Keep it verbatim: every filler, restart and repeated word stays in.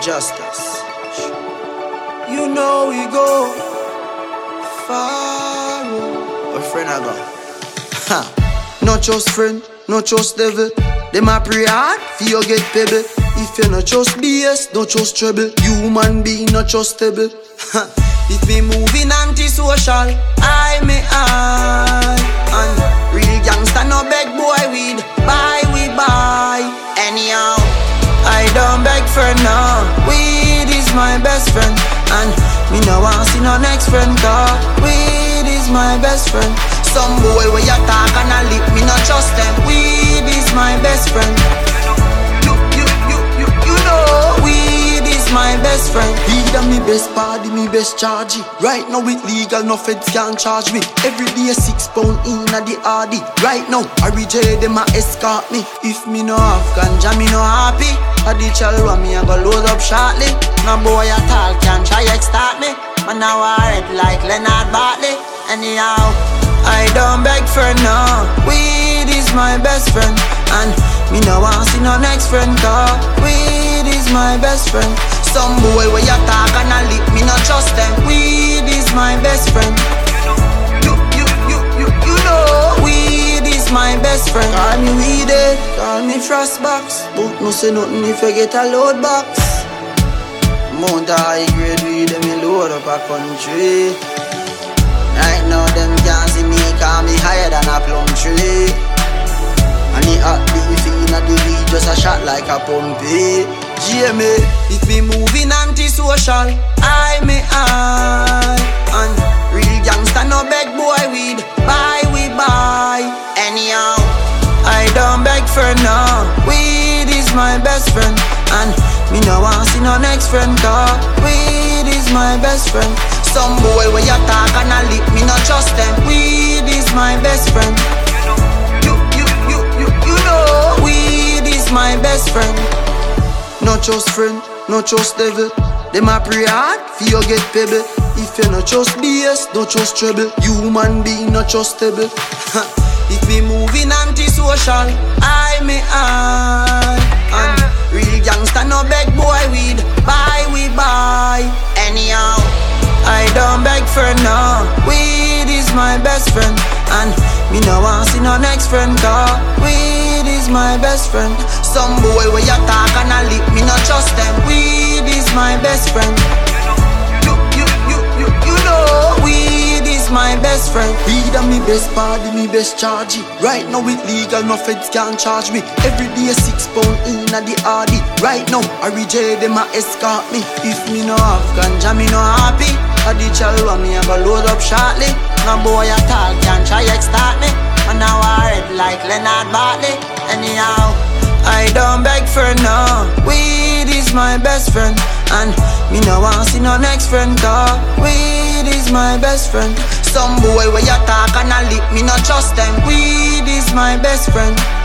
Justice. You know we go far. A friend I go. Ha. Not just friend, not just devil. Them a pray hard for you get pebble. If you not just B S, not just trouble. Human being not just stable. Ha. If me moving anti-social, I may I. And real gangsta no beg boy weed. Buy we buy. Anyhow, I don't beg for no. Weed is my best friend. And me no want see no next friend. Cause weed is my best friend. Some boy where you talk and I lip, me not trust them. Weed is my best friend. You, you, you, you, you know weed is my best friend. Weed and me best party, me best charge. Right now it legal, no feds can't charge me. Every day six pound in a the R D. Right now, I reject them a escort me. If me no have ganja, me no happy. A the chalwa me a go load up shortly. No boy at all can try extort me. Man now I red like Leonard Bartley. Anyhow, I don't beg for no. Weed is my best friend. And me no want see no next friend. Cause weed is my best friend. Some boy where you talk and I lip, me not trust them. Weed is my best friend. You, you, you, you, you know weed is my best friend. Call me weeded, call me frostbox. But no say nothing if you get a load box. Mount a high grade weed, them me load up a country. Right now them can't see me, call me higher than a plum tree. And the hot beef in the weed just a shot like a pumpy. G M A, if me moving anti-social, I may I. And real gangsta no beg boy weed. Buy we buy. Anyhow, I don't beg for no. Weed is my best friend. And me no want see no next friend. Cause weed is my best friend. Some boy where you talk and I lip, me not trust them. Weed is my best friend. You, you, you, you, you know weed is my best friend. Not just friend, not just devil. Them a pray hard for you get pebble. If you not just B S, not just trouble. Human being not just stable. If me moving anti-social, I may I. And real gangsta no beg boy weed. Buy we buy. Anyhow, I don't beg for no. Weed is my best friend. And me no want see no next friend. Cause weed is my best friend. Some boy where you talk and I lip, me not trust them. Weed is my best friend. You, you, you, you, you know weed is my best friend. Weed and me best party, me best charge. Right now it legal, no feds can't charge me. Every day six pound in a the R D. Right now I reject them a escort me. If me no have ganja, me no happy. A the chalwa me a go load up shortly. No boy at all can try extort me. And now I red like Leonard Bartley. Anyhow, I don't beg for no. Weed is my best friend. And me no want see no next friend. Cause weed is my best friend. Some boy where you talk and I lip, me not trust them. Weed is my best friend.